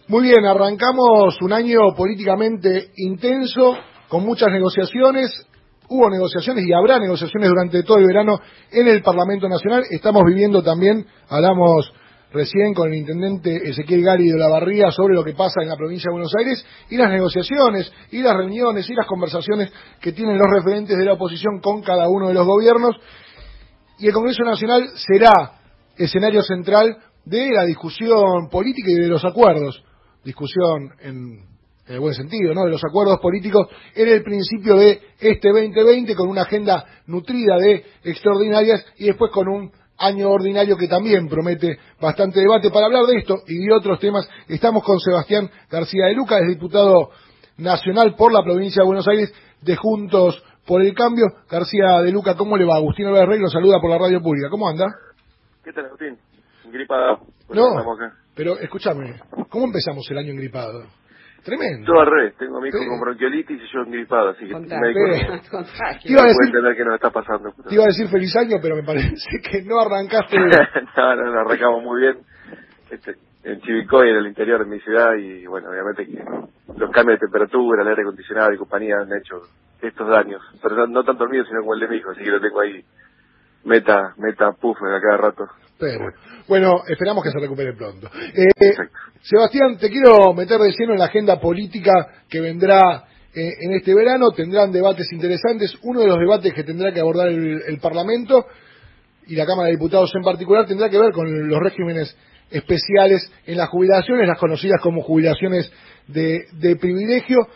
Muy bien, arrancamos un año políticamente intenso, con muchas negociaciones. Hubo negociaciones y habrá negociaciones durante todo el verano en el Parlamento Nacional. Estamos viviendo también, hablamos recién con el intendente Ezequiel Gari de Olavarría sobre lo que pasa en la provincia de Buenos Aires y las negociaciones y las reuniones y las conversaciones que tienen los referentes de la oposición con cada uno de los gobiernos. Y el Congreso Nacional será escenario central de la discusión política y de los acuerdos. Discusión en el buen sentido, ¿no? De los acuerdos políticos en el principio de este 2020, con una agenda nutrida de extraordinarias y después con un año ordinario que también promete bastante debate. Para hablar de esto y de otros temas, estamos con Sebastián García de Luca, es diputado nacional por la provincia de Buenos Aires de Juntos por el Cambio. García de Luca, ¿cómo le va? Agustín Álvarez Rey lo saluda por la radio pública. ¿Cómo anda? ¿Qué tal, Agustín? Engripado. No, pero escúchame, ¿cómo empezamos el año engripado? Tremendo. Todo al revés, tengo a mi hijo con bronquiolitis y yo engripado, así que me iba a decir, entender qué nos está pasando. Te iba a decir feliz año, pero me parece que no arrancaste. no, arrancamos muy bien. En Chivilcoy, en el interior de mi ciudad, y bueno, obviamente que los cambios de temperatura, el aire acondicionado y compañía han hecho estos daños, pero no tanto el mío, sino como el de mi hijo, así que lo tengo ahí meta puff a cada rato. Pero, bueno, esperamos que se recupere pronto. Sebastián, te quiero meter de lleno en la agenda política que vendrá en este verano. Tendrán debates interesantes. Uno de los debates que tendrá que abordar el Parlamento y la Cámara de Diputados en particular tendrá que ver con los regímenes especiales en las jubilaciones, las conocidas como jubilaciones de privilegio.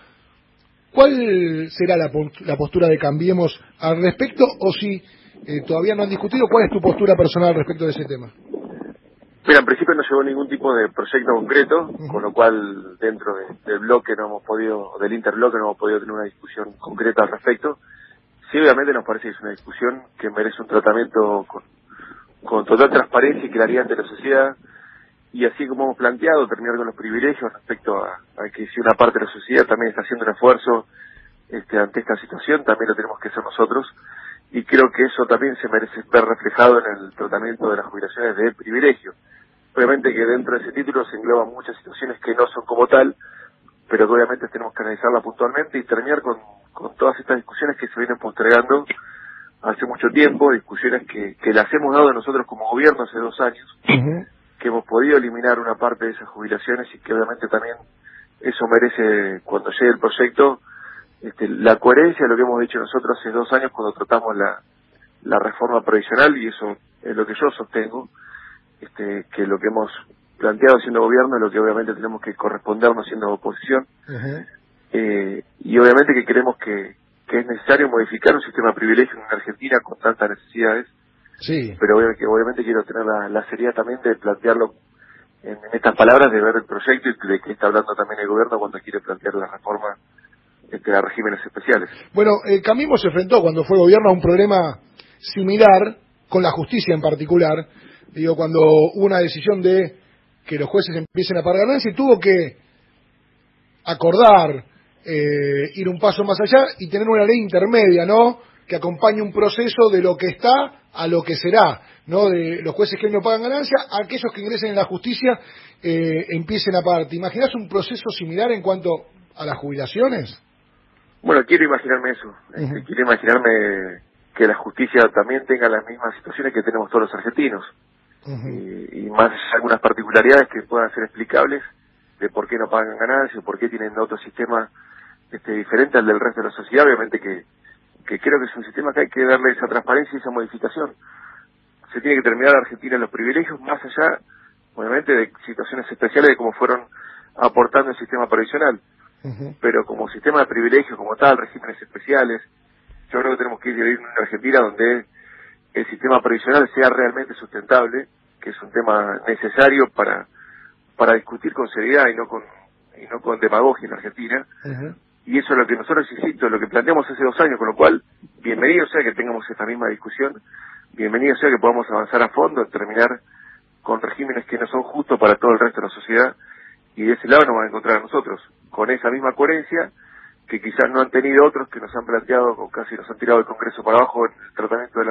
¿Cuál será la postura de Cambiemos al respecto? O si todavía no han discutido, ¿cuál es tu postura personal respecto de ese tema? Mira, en principio no llegó ningún tipo de proyecto concreto, con lo cual dentro del bloque no hemos podido, del interbloque no hemos podido tener una discusión concreta al respecto. Sí, obviamente nos parece que es una discusión que merece un tratamiento con total transparencia y claridad ante la sociedad, y así como hemos planteado, terminar con los privilegios respecto a que si una parte de la sociedad también está haciendo un esfuerzo ante esta situación, también lo tenemos que hacer nosotros, y creo que eso también se merece ver reflejado en el tratamiento de las jubilaciones de privilegio. Obviamente que dentro de ese título se engloban muchas situaciones que no son como tal, pero que obviamente tenemos que analizarla puntualmente y terminar con todas estas discusiones que se vienen postergando hace mucho tiempo, discusiones que las hemos dado nosotros como gobierno hace 2 años, que hemos podido eliminar una parte de esas jubilaciones y que obviamente también eso merece, cuando llegue el proyecto, la coherencia de lo que hemos dicho nosotros hace 2 años cuando tratamos la reforma previsional, y eso es lo que yo sostengo, que lo que hemos planteado siendo gobierno es lo que obviamente tenemos que correspondernos siendo oposición, y obviamente que creemos que es necesario modificar un sistema de privilegio en Argentina con tantas necesidades, sí, pero obviamente quiero tener la seriedad también de plantearlo en estas palabras, de ver el proyecto y de que está hablando también el gobierno cuando quiere plantear la reforma a regímenes especiales. Bueno, Cambiemos se enfrentó cuando fue gobierno a un problema similar, con la justicia en particular. Digo, cuando hubo una decisión de que los jueces empiecen a pagar ganancias, y tuvo que acordar ir un paso más allá y tener una ley intermedia, ¿no?, que acompañe un proceso de lo que está a lo que será, ¿no?, de los jueces que hoy no pagan ganancias, a aquellos que ingresen en la justicia empiecen a pagar. ¿Te imaginas un proceso similar en cuanto a las jubilaciones? Bueno, quiero imaginarme eso. Quiero imaginarme que la justicia también tenga las mismas situaciones que tenemos todos los argentinos. Y más algunas particularidades que puedan ser explicables de por qué no pagan ganancias, por qué tienen otro sistema diferente al del resto de la sociedad. Obviamente que creo que es un sistema que hay que darle esa transparencia y esa modificación. Se tiene que terminar Argentina en los privilegios, más allá, obviamente, de situaciones especiales de cómo fueron aportando el sistema previsional. Pero como sistema de privilegios como tal, regímenes especiales, yo creo que tenemos que vivir en una Argentina donde el sistema previsional sea realmente sustentable, que es un tema necesario para discutir con seriedad y no con demagogia en Argentina. Y eso es lo que nosotros, insisto, lo que planteamos hace 2 años, con lo cual, bienvenido sea que tengamos esta misma discusión, bienvenido sea que podamos avanzar a fondo, terminar con regímenes que no son justos para todo el resto de la sociedad, y de ese lado nos van a encontrar a nosotros, con esa misma coherencia que quizás no han tenido otros que nos han planteado, o casi nos han tirado el Congreso para abajo en el tratamiento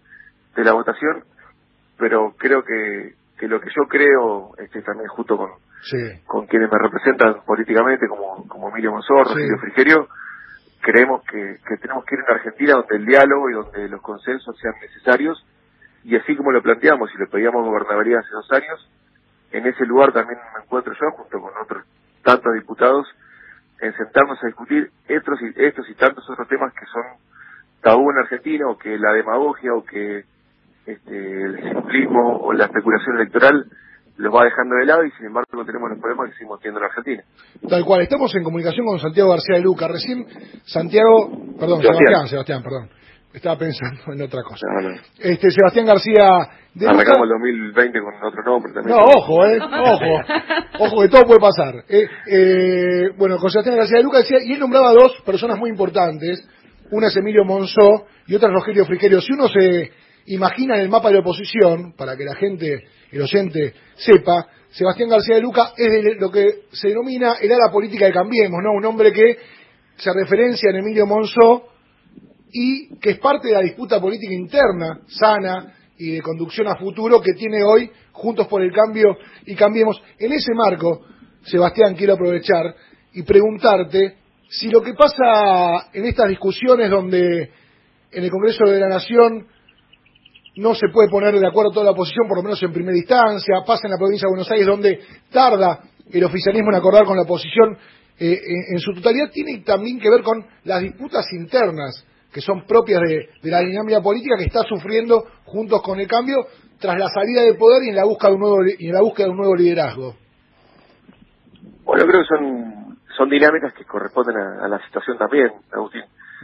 de la votación, pero creo que lo que yo creo, también justo con quienes me representan políticamente, como Emilio Monzó, Rogelio Frigerio, creemos que tenemos que ir a una Argentina donde el diálogo y donde los consensos sean necesarios, y así como lo planteamos y lo pedíamos gobernaduría hace 2 años, en ese lugar también me encuentro yo, junto con otros tantos diputados, en sentarnos a discutir estos y tantos otros temas que son tabú en Argentina, o que la demagogia, o que el simplismo o la especulación electoral los va dejando de lado, y sin embargo no tenemos los problemas que seguimos teniendo en Argentina. Tal cual, estamos en comunicación con Santiago García de Luca. Recién Sebastián, perdón. Estaba pensando en otra cosa. No. Sebastián García de Luca. Arrancamos el 2020 con otro nombre también. No, ojo que todo puede pasar. Bueno, con Sebastián García de Luca decía, y él nombraba 2 personas muy importantes. Una es Emilio Monzó y otra es Rogelio Frigerio. Si uno se imagina en el mapa de la oposición, para que la gente, el oyente, sepa, Sebastián García de Luca es de lo que se denomina el ala política de Cambiemos, ¿no? Un hombre que se referencia en Emilio Monzó y que es parte de la disputa política interna, sana y de conducción a futuro que tiene hoy Juntos por el Cambio y Cambiemos. En ese marco, Sebastián, quiero aprovechar y preguntarte si lo que pasa en estas discusiones donde en el Congreso de la Nación no se puede poner de acuerdo toda la oposición, por lo menos en primera instancia, pasa en la provincia de Buenos Aires, donde tarda el oficialismo en acordar con la oposición en su totalidad, tiene también que ver con las disputas internas que son propias de la dinámica política que está sufriendo Juntos con el Cambio tras la salida del poder y en la búsqueda de un nuevo liderazgo. Bueno, creo que son dinámicas que corresponden a la situación también, Agustín.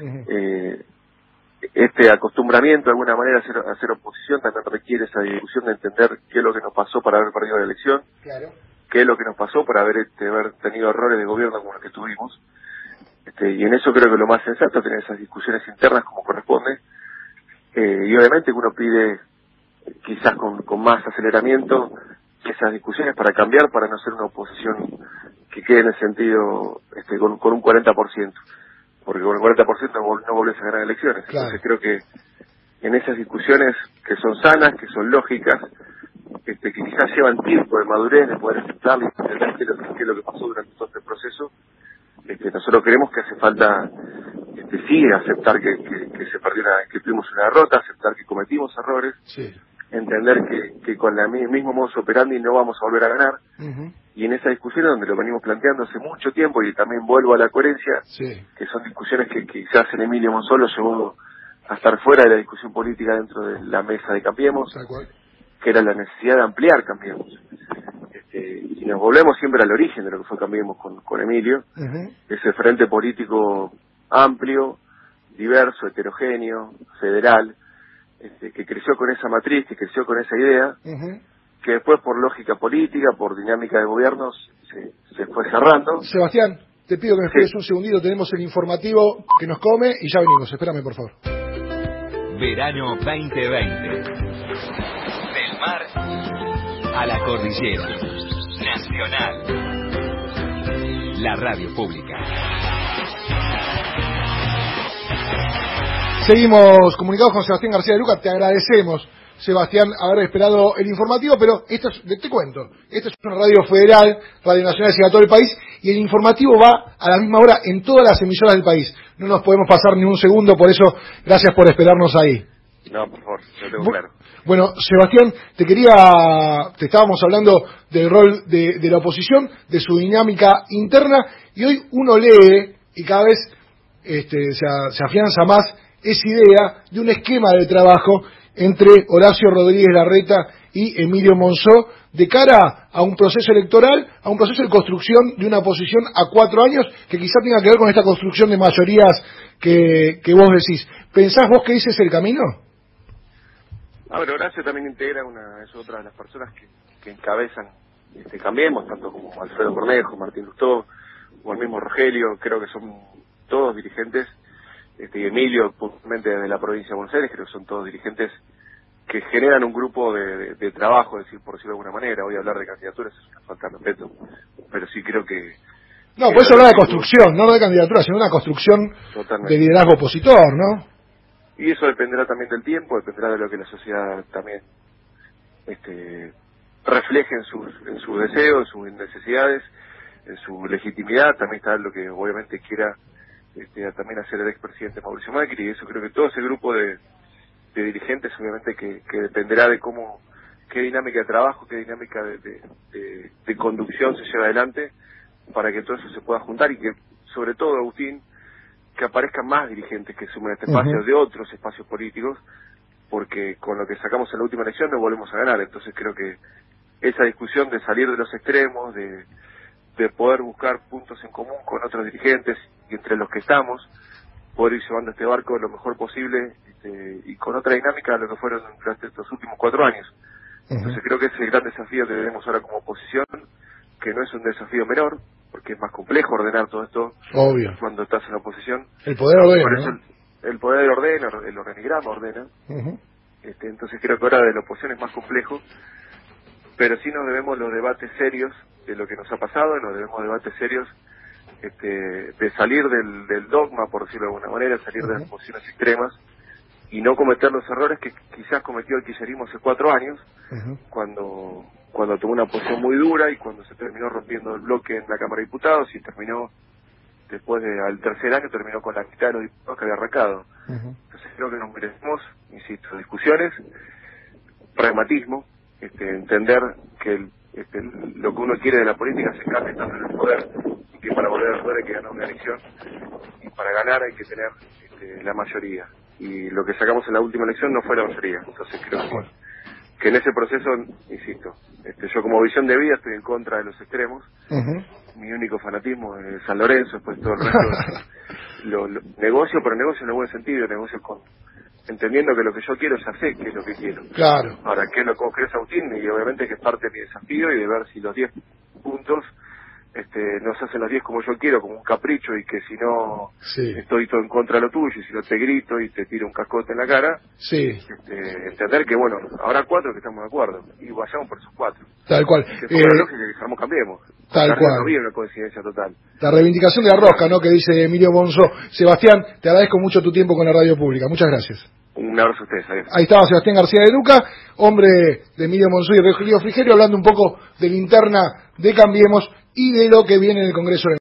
Este acostumbramiento de alguna manera a hacer oposición también requiere esa discusión de entender qué es lo que nos pasó para haber perdido la elección, qué es lo que nos pasó para haber tenido errores de gobierno como los que tuvimos. Y en eso creo que lo más sensato es tener esas discusiones internas como corresponde, y obviamente que uno pide quizás con más aceleramiento esas discusiones para cambiar, para no ser una oposición que quede en el sentido con un 40%, porque con el 40% no volvés a ganar elecciones. Entonces creo que en esas discusiones que son sanas, que son lógicas, que quizás llevan tiempo de madurez, de poder aceptar y entender qué es lo que pasó durante todo este proceso, nosotros creemos que hace falta sí aceptar que se perdió que tuvimos una derrota, aceptar que cometimos errores, entender que con el mismo modus operandi no vamos a volver a ganar, y en esa discusión donde lo venimos planteando hace mucho tiempo, y también vuelvo a la coherencia, que son discusiones que quizás en Emilio Monzó lo llevó a estar fuera de la discusión política dentro de la mesa de Cambiemos, que era la necesidad de ampliar Cambiemos. Y nos volvemos siempre al origen de lo que fue Cambiemos con Emilio, ese frente político amplio, diverso, heterogéneo, federal, que creció con esa matriz, que creció con esa idea, que después por lógica política, por dinámica de gobiernos, se fue cerrando. Sebastián, te pido que me esperes un segundito, tenemos el informativo que nos come y ya venimos, espérame por favor. Verano 2020. Del mar a la cordillera. Nacional. La radio pública. Seguimos comunicados con Sebastián García de Luca. Te agradecemos, Sebastián, haber esperado el informativo, pero te cuento, esto es una radio federal, Radio Nacional que llega a todo el país, y el informativo va a la misma hora en todas las emisoras del país. No nos podemos pasar ni un segundo, por eso, gracias por esperarnos ahí. No, por favor, lo tengo claro. Bueno, Sebastián, te estábamos hablando del rol de la oposición, de su dinámica interna, y hoy uno lee, y cada vez se afianza más esa idea de un esquema de trabajo entre Horacio Rodríguez Larreta y Emilio Monzó de cara a un proceso electoral, a un proceso de construcción de una oposición a 4 años que quizá tenga que ver con esta construcción de mayorías que vos decís. ¿Pensás vos que ese es el camino? A ver, Horacio también integra es otra de las personas que encabezan Cambiemos, tanto como Alfredo Cornejo, Martín Lustó, o el mismo Rogelio, creo que son todos dirigentes, y Emilio, puntualmente desde la provincia de Buenos Aires, creo que son todos dirigentes que generan un grupo de trabajo, por decirlo de alguna manera. Hoy hablar de candidaturas es una falta de respeto, pero sí creo que... No, por eso hablar de construcción, no de candidatura, sino una construcción de liderazgo opositor, ¿no? Y eso dependerá también del tiempo, dependerá de lo que la sociedad también refleje en sus deseos, en sus necesidades, en su legitimidad. También está lo que obviamente quiera también hacer el expresidente Mauricio Macri, y eso creo que todo ese grupo de dirigentes obviamente que dependerá de qué dinámica de trabajo, qué dinámica de conducción se lleva adelante para que todo eso se pueda juntar y que, sobre todo, Agustín, que aparezcan más dirigentes que sumen este espacio de otros espacios políticos, porque con lo que sacamos en la última elección no volvemos a ganar. Entonces creo que esa discusión de salir de los extremos, de poder buscar puntos en común con otros dirigentes y entre los que estamos, poder ir llevando este barco lo mejor posible y con otra dinámica de lo que fueron durante estos últimos 4 años. Entonces creo que ese es el gran desafío que tenemos ahora como oposición, que no es un desafío menor, porque es más complejo ordenar todo esto. Obvio. Cuando estás en la oposición. El poder ordena, por eso ¿no? el poder ordena, el organigrama ordena. Entonces creo que ahora de la oposición es más complejo, pero sí nos debemos los debates serios de lo que nos ha pasado, nos debemos debates serios de salir del dogma, por decirlo de alguna manera, salir de las posiciones extremas y no cometer los errores que quizás cometió el kirchnerismo hace 4 años, cuando tomó una posición muy dura y cuando se terminó rompiendo el bloque en la Cámara de Diputados y terminó, después al tercer año, terminó con la mitad de los diputados que había arrancado. Entonces creo que nos merecemos, insisto, discusiones, pragmatismo, entender que lo que uno quiere de la política se cambia estando en el poder, y que para volver al poder hay que ganar una elección, y para ganar hay que tener la mayoría. Y lo que sacamos en la última elección no fue la mayoría. Entonces creo que en ese proceso, insisto, yo como visión de vida estoy en contra de los extremos. Mi único fanatismo es San Lorenzo, después todo el resto negocio, pero negocio en el buen sentido, negocio entendiendo que lo que yo quiero ya sé que es lo que quiero. Claro. Ahora, ¿qué es lo que crees, Agustín? Y obviamente que es parte de mi desafío y de ver si los 10 puntos no se hacen los 10 como yo quiero, como un capricho, y que si no estoy todo en contra de lo tuyo, y si no te grito y te tiro un cascote en la cara, entender que, bueno, habrá 4 que estamos de acuerdo, y vayamos por esos 4. Tal cual. Que es la lógica que jamás cambiemos. Tal cual. No había una coincidencia total. La reivindicación de la rosca, ¿no?, que dice Emilio Monzó. Sebastián, te agradezco mucho tu tiempo con la radio pública. Muchas gracias. Un abrazo a ustedes. Adiós. Ahí estaba Sebastián García de Luca, hombre de Emilio Monzó y Rogelio Frigerio, hablando un poco de la interna de Cambiemos y de lo que viene en el Congreso.